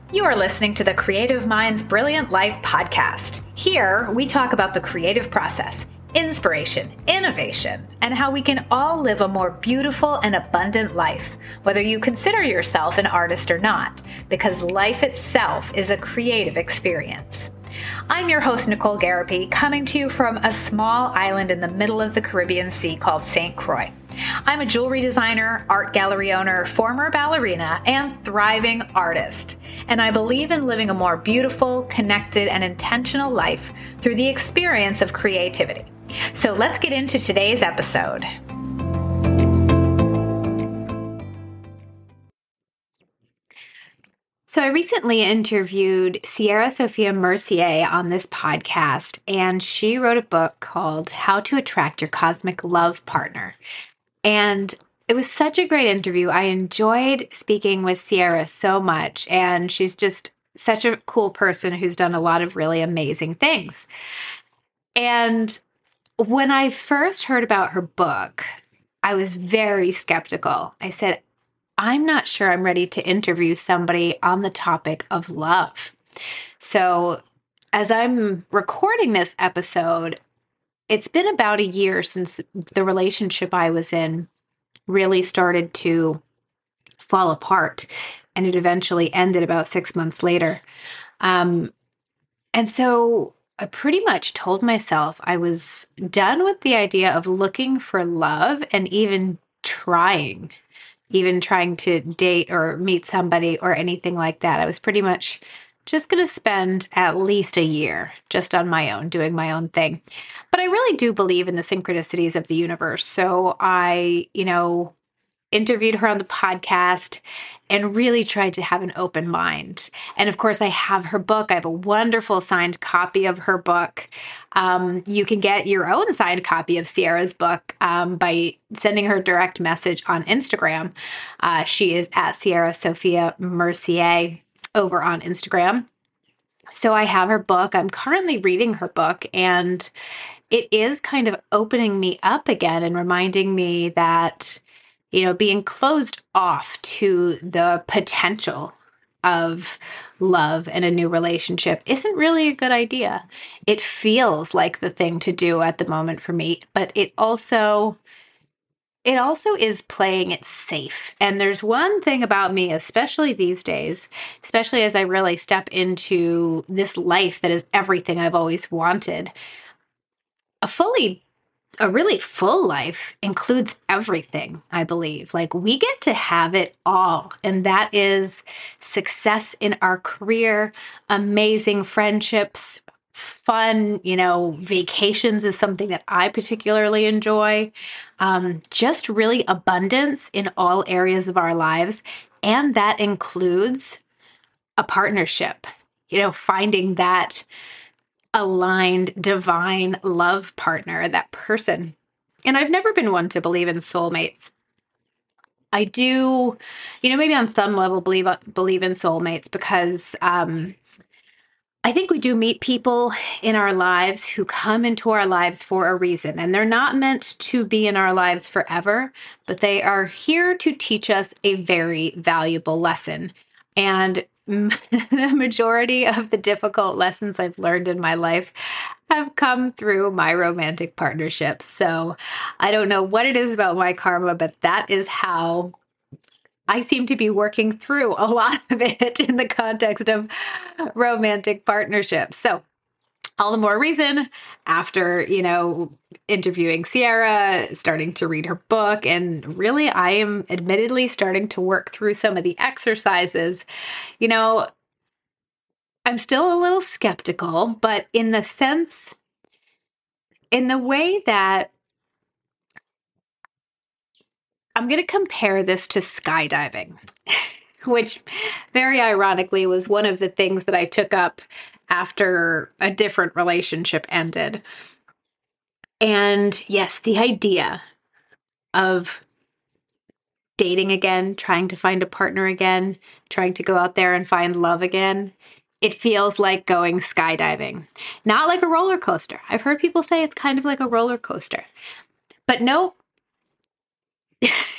You are listening to the Creative Minds Brilliant Life podcast. Here, we talk about the creative process, inspiration, innovation, and how we can all live a more beautiful and abundant life, whether you consider yourself an artist or not, because life itself is a creative experience. I'm your host, Nicole Garapi, coming to you from a small island in the middle of the Caribbean Sea called St. Croix. I'm a jewelry designer, art gallery owner, former ballerina, and thriving artist. And I believe in living a more beautiful, connected, and intentional life through the experience of creativity. So let's get into today's episode. So I recently interviewed Sierra Sophia Mercier on this podcast, and she wrote a book called How to Attract Your Cosmic Love Partner. And it was such a great interview. I enjoyed speaking with Sierra so much, and she's just such a cool person who's done a lot of really amazing things. And when I first heard about her book, I was very skeptical. I said, I'm not sure I'm ready to interview somebody on the topic of love. So as I'm recording this episode, it's been about a year since the relationship I was in really started to fall apart, and it eventually ended about 6 months later. And so I pretty much told myself I was done with the idea of looking for love and even trying to date or meet somebody or anything like that. I was pretty much just going to spend at least a year just on my own, doing my own thing. But I really do believe in the synchronicities of the universe. So I, interviewed her on the podcast and really tried to have an open mind. And of course, I have her book. I have a wonderful signed copy of her book. You can get your own signed copy of Sierra's book by sending her direct message on Instagram. She is at Sierra Sophia Mercier over on Instagram. So I have her book. I'm currently reading her book, and it is kind of opening me up again and reminding me that being closed off to the potential of love and a new relationship isn't really a good idea. It feels like the thing to do at the moment for me, but it also is playing it safe. And there's one thing about me, especially these days, especially as I really step into this life that is everything I've always wanted. A really full life includes everything, I believe. Like, we get to have it all. And that is success in our career, amazing friendships, fun, vacations is something that I particularly enjoy. Just really abundance in all areas of our lives. And that includes a partnership, finding that aligned, divine love partner, that person. And I've never been one to believe in soulmates. I do, maybe on some level believe in soulmates because I think we do meet people in our lives who come into our lives for a reason, and they're not meant to be in our lives forever, but they are here to teach us a very valuable lesson. And the majority of the difficult lessons I've learned in my life have come through my romantic partnerships. So I don't know what it is about my karma, but that is how I seem to be working through a lot of it in the context of romantic partnerships. So all the more reason after, interviewing Sierra, starting to read her book, and really I am admittedly starting to work through some of the exercises. I'm still a little skeptical, but in the way that I'm going to compare this to skydiving, which very ironically was one of the things that I took up after a different relationship ended. And yes, the idea of dating again, trying to find a partner again, trying to go out there and find love again, it feels like going skydiving. Not like a roller coaster. I've heard people say it's kind of like a roller coaster. But no,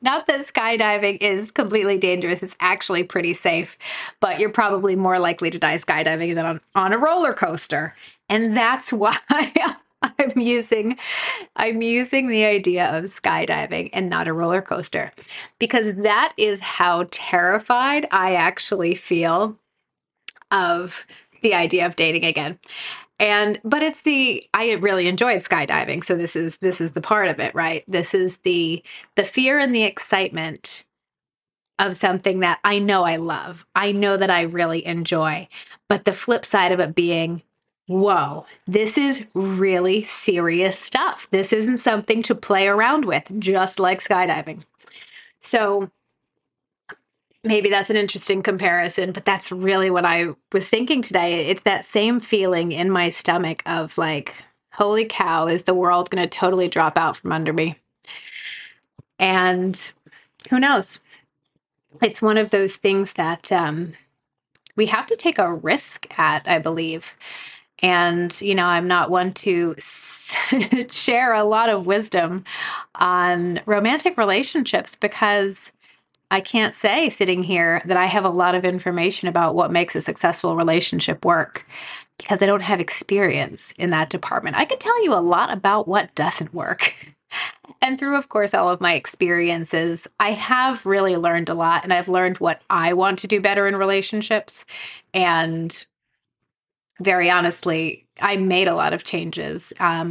Not that skydiving is completely dangerous. It's actually pretty safe, but you're probably more likely to die skydiving than on a roller coaster. And that's why I'm using I'm using the idea of skydiving and not a roller coaster, because that is how terrified I actually feel of the idea of dating again. But I really enjoyed skydiving. So this is the part of it, right? This is the fear and the excitement of something that I know I love. I know that I really enjoy. But the flip side of it being, whoa, this is really serious stuff. This isn't something to play around with, just like skydiving. So maybe that's an interesting comparison, but that's really what I was thinking today. It's that same feeling in my stomach of like, holy cow, is the world going to totally drop out from under me? And who knows? It's one of those things that we have to take a risk at, I believe. And, I'm not one to share a lot of wisdom on romantic relationships because I can't say sitting here that I have a lot of information about what makes a successful relationship work because I don't have experience in that department. I can tell you a lot about what doesn't work. And through, of course, all of my experiences, I have really learned a lot, and I've learned what I want to do better in relationships. And very honestly, I made a lot of changes.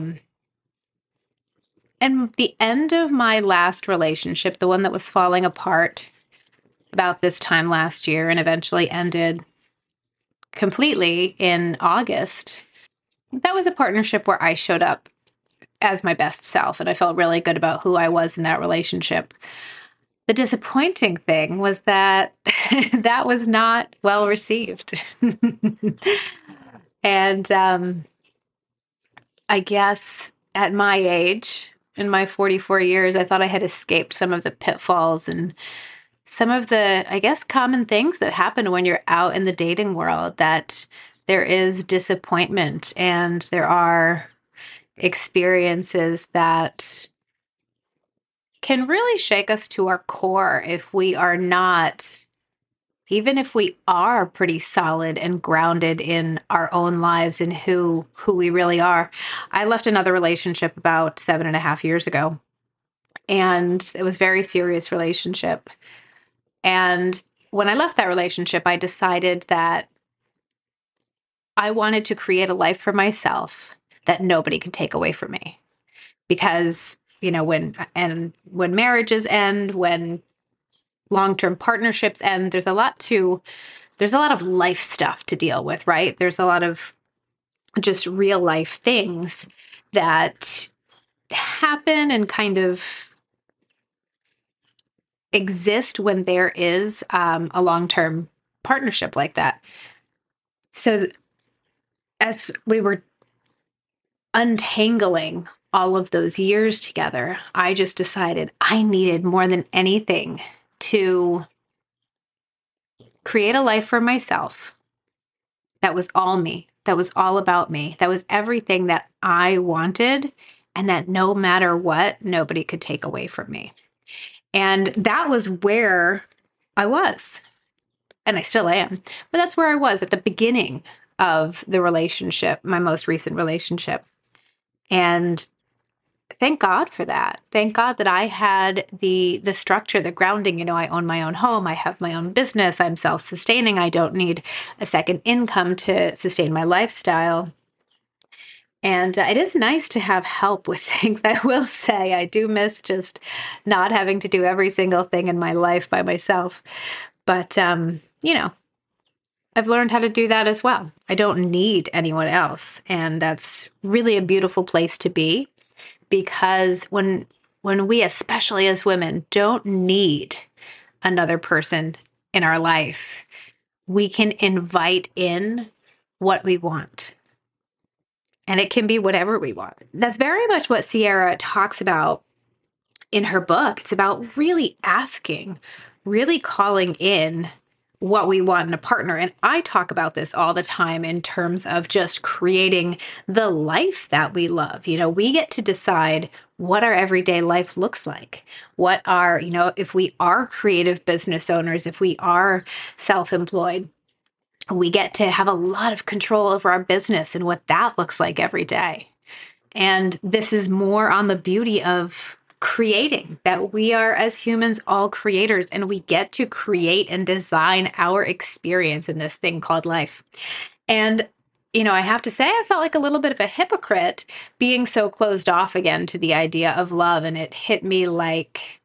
And the end of my last relationship, the one that was falling apart about this time last year and eventually ended completely in August, that was a partnership where I showed up as my best self and I felt really good about who I was in that relationship. The disappointing thing was that that was not well received. And I guess at my age, in my 44 years, I thought I had escaped some of the pitfalls and some of the, I guess, common things that happen when you're out in the dating world, that there is disappointment and there are experiences that can really shake us to our core if we are not, even if we are pretty solid and grounded in our own lives and who we really are. I left another relationship about 7.5 years ago, and it was a very serious relationship. And when I left that relationship, I decided that I wanted to create a life for myself that nobody could take away from me. Because, when marriages end, when long-term partnerships end, there's a lot of life stuff to deal with, right? There's a lot of just real life things that happen and kind of exist when there is a long-term partnership like that. So as we were untangling all of those years together, I just decided I needed more than anything to create a life for myself that was all me, that was all about me, that was everything that I wanted, and that no matter what, nobody could take away from me. And that was where I was, and I still am, but that's where I was at the beginning of the relationship, my most recent relationship. And thank God for that. Thank God that I had the structure, the grounding. I own my own home. I have my own business. I'm self-sustaining. I don't need a second income to sustain my lifestyle. And it is nice to have help with things. I will say I do miss just not having to do every single thing in my life by myself. But, I've learned how to do that as well. I don't need anyone else. And that's really a beautiful place to be. Because when we, especially as women, don't need another person in our life, we can invite in what we want. And it can be whatever we want. That's very much what Sierra talks about in her book. It's about really asking, really calling in what we want in a partner. And I talk about this all the time in terms of just creating the life that we love. We get to decide what our everyday life looks like. What are, if we are creative business owners, if we are self-employed, we get to have a lot of control over our business and what that looks like every day. And this is more on the beauty of creating, that we are, as humans, all creators, and we get to create and design our experience in this thing called life. And I have to say, I felt like a little bit of a hypocrite being so closed off again to the idea of love. And it hit me like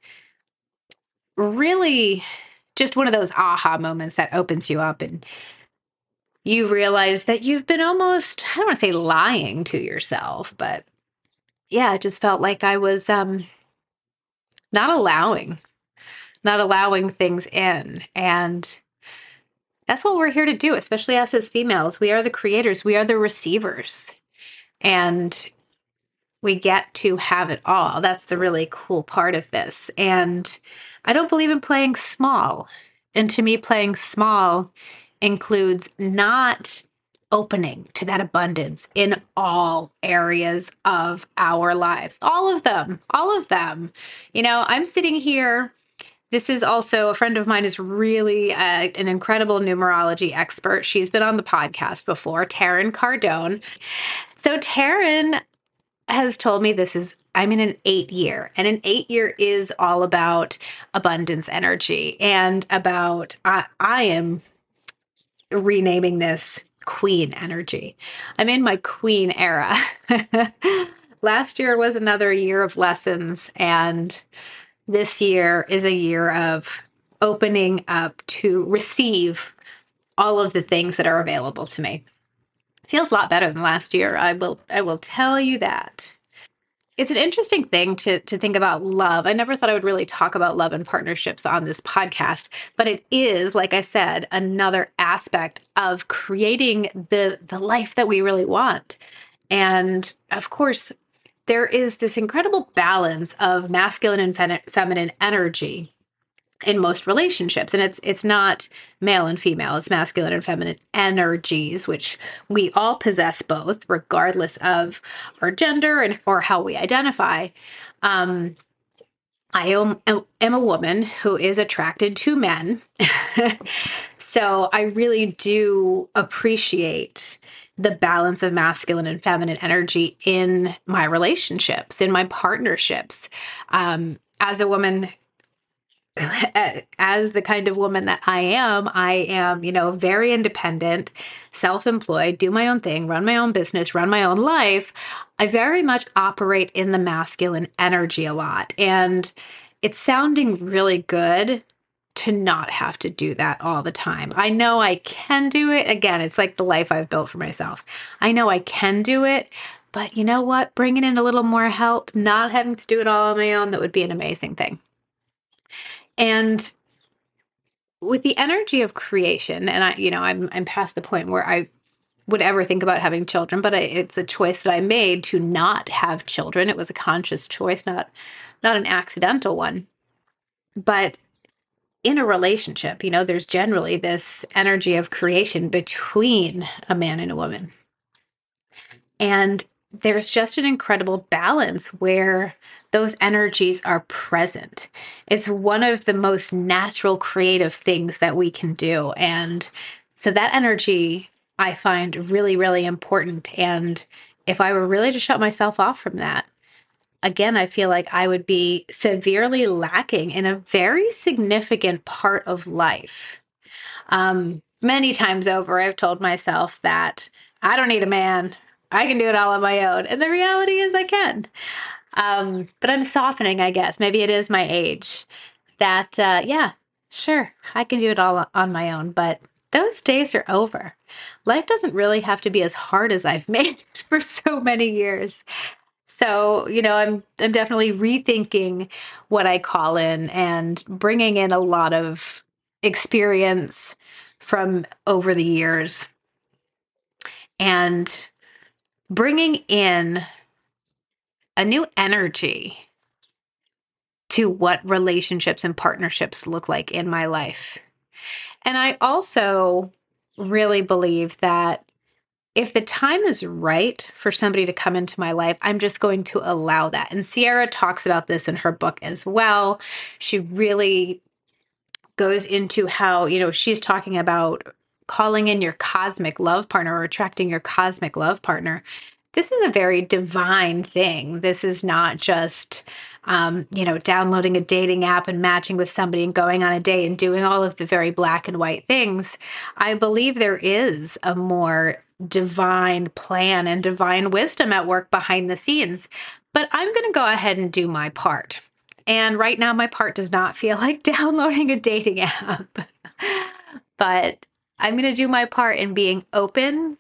really just one of those aha moments that opens you up and you realize that you've been almost, I don't want to say lying to yourself, but yeah, it just felt like I was not allowing things in. And that's what we're here to do, especially us as females. We are the creators, we are the receivers, and we get to have it all. That's the really cool part of this. And I don't believe in playing small. And to me, playing small includes not opening to that abundance in all areas of our lives. All of them. All of them. I'm sitting here. This is also a friend of mine is really an incredible numerology expert. She's been on the podcast before, Taryn Cardone. So Taryn has told me I'm in an 8-year, and an 8-year is all about abundance energy and about, I am renaming this queen energy. I'm in my queen era. Last year was another year of lessons, and this year is a year of opening up to receive all of the things that are available to me. Feels a lot better than last year. I will tell you that. It's an interesting thing to think about love. I never thought I would really talk about love and partnerships on this podcast, but it is, like I said, another aspect of creating the life that we really want. And of course, there is this incredible balance of masculine and feminine energy in most relationships. And it's not male and female, it's masculine and feminine energies, which we all possess both, regardless of our gender or how we identify. I am a woman who is attracted to men. So I really do appreciate the balance of masculine and feminine energy in my relationships, in my partnerships. As a woman, as the kind of woman that I am, very independent, self-employed, do my own thing, run my own business, run my own life. I very much operate in the masculine energy a lot. And it's sounding really good to not have to do that all the time. I know I can do it. Again, it's like the life I've built for myself. I know I can do it, but you know what? Bringing in a little more help, not having to do it all on my own, that would be an amazing thing. And with the energy of creation, and I'm past the point where I would ever think about having children, but it's a choice that I made to not have children. It was a conscious choice, not an accidental one. But in a relationship, there's generally this energy of creation between a man and a woman. And there's just an incredible balance where those energies are present. It's one of the most natural creative things that we can do. And so that energy I find really, really important. And if I were really to shut myself off from that, again, I feel like I would be severely lacking in a very significant part of life. Many times over, I've told myself that I don't need a man. I can do it all on my own. And the reality is I can. But I'm softening, I guess. Maybe it is my age that, yeah, sure, I can do it all on my own. But those days are over. Life doesn't really have to be as hard as I've made it for so many years. So, I'm definitely rethinking what I call in and bringing in a lot of experience from over the years and bringing in a new energy to what relationships and partnerships look like in my life. And I also really believe that if the time is right for somebody to come into my life, I'm just going to allow that. And Sierra talks about this in her book as well. She really goes into how, she's talking about calling in your cosmic love partner or attracting your cosmic love partner. This is a very divine thing. This is not just, downloading a dating app and matching with somebody and going on a date and doing all of the very black and white things. I believe there is a more divine plan and divine wisdom at work behind the scenes. But I'm going to go ahead and do my part. And right now, my part does not feel like downloading a dating app. But I'm going to do my part in being open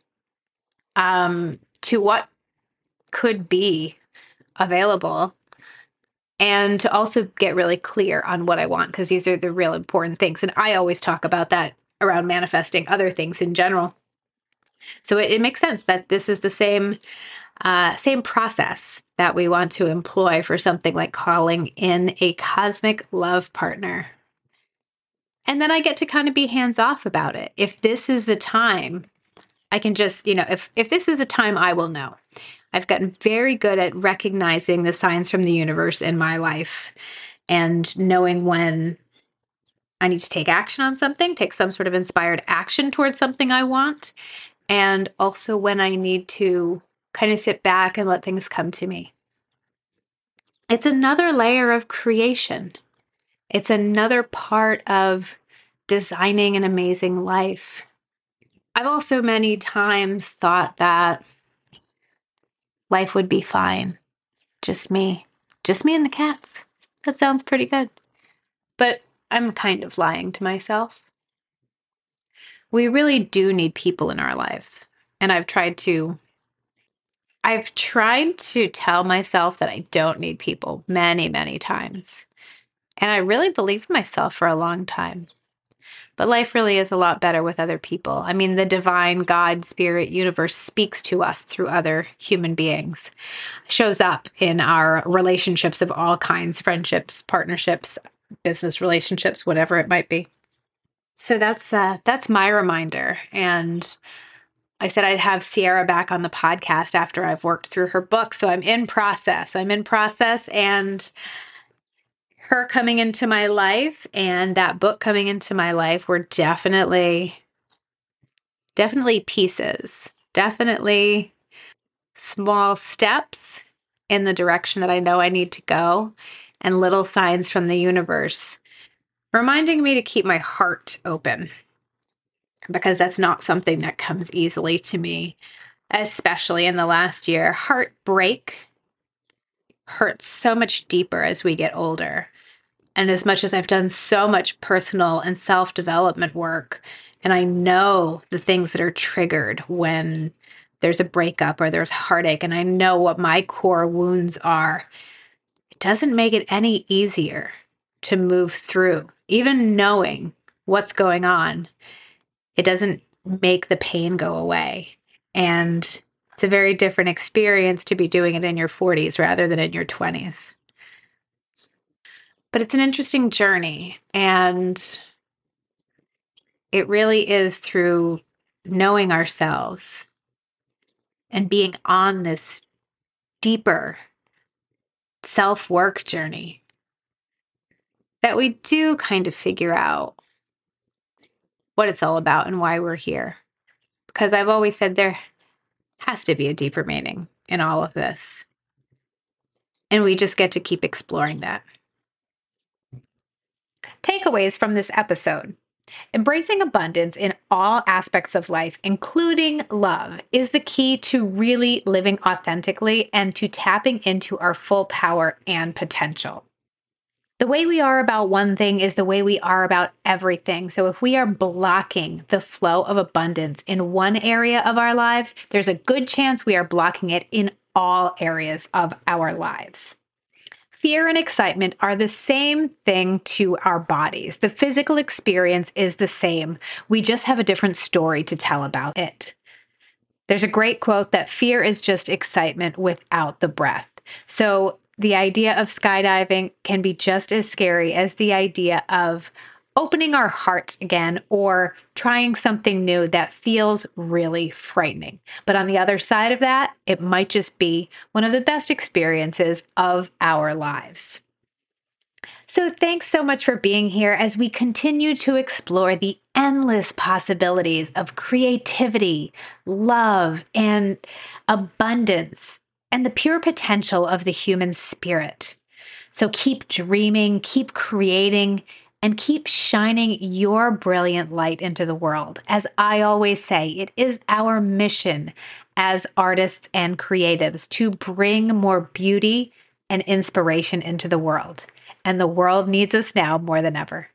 to what could be available and to also get really clear on what I want, because these are the real important things. And I always talk about that around manifesting other things in general. So it makes sense that this is the same process that we want to employ for something like calling in a cosmic love partner. And then I get to kind of be hands off about it. If this is the time, I can just, if this is the time, I will know. I've gotten very good at recognizing the signs from the universe in my life and knowing when I need to take action on something, take some sort of inspired action towards something I want, and also when I need to kind of sit back and let things come to me. It's another layer of creation. It's another part of designing an amazing life. I've also many times thought that life would be fine. Just me and the cats. That sounds pretty good. But I'm kind of lying to myself. We really do need people in our lives. And I've tried to tell myself that I don't need people many, many times. And I really believed myself for a long time. But life really is a lot better with other people. I mean, the divine God, spirit, universe speaks to us through other human beings, shows up in our relationships of all kinds, friendships, partnerships, business relationships, whatever it might be. So that's my reminder. And I said I'd have Sierra back on the podcast after I've worked through her book. So I'm in process, and her coming into my life and that book coming into my life were definitely pieces, definitely small steps in the direction that I know I need to go, and little signs from the universe reminding me to keep my heart open, because that's not something that comes easily to me, especially in the last year. Heartbreak hurts so much deeper as we get older. And as much as I've done so much personal and self-development work, and I know the things that are triggered when there's a breakup or there's heartache, and I know what my core wounds are, it doesn't make it any easier to move through. Even knowing what's going on, it doesn't make the pain go away. And it's a very different experience to be doing it in your 40s rather than in your 20s. But it's an interesting journey, and it really is through knowing ourselves and being on this deeper self-work journey that we do kind of figure out what it's all about and why we're here. Because I've always said there has to be a deeper meaning in all of this. And we just get to keep exploring that. Takeaways from this episode. Embracing abundance in all aspects of life, including love, is the key to really living authentically and to tapping into our full power and potential. The way we are about one thing is the way we are about everything. So if we are blocking the flow of abundance in one area of our lives, there's a good chance we are blocking it in all areas of our lives. Fear and excitement are the same thing to our bodies. The physical experience is the same. We just have a different story to tell about it. There's a great quote that fear is just excitement without the breath. So the idea of skydiving can be just as scary as the idea of opening our hearts again or trying something new that feels really frightening. But on the other side of that, it might just be one of the best experiences of our lives. So, thanks so much for being here as we continue to explore the endless possibilities of creativity, love, and abundance, and the pure potential of the human spirit. So, keep dreaming, keep creating, and keep shining your brilliant light into the world. As I always say, it is our mission as artists and creatives to bring more beauty and inspiration into the world. And the world needs us now more than ever.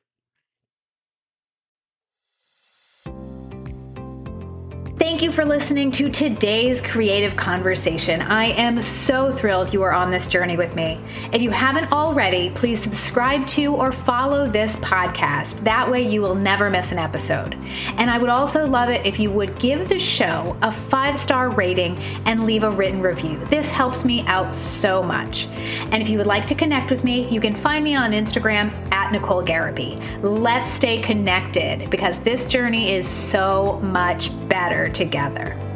Thank you for listening to today's creative conversation. I am so thrilled you are on this journey with me. If you haven't already, please subscribe to or follow this podcast. That way you will never miss an episode. And I would also love it if you would give the show a 5-star rating and leave a written review. This helps me out so much. And if you would like to connect with me, you can find me on Instagram at Nicole Garraby. Let's stay connected because this journey is so much better together.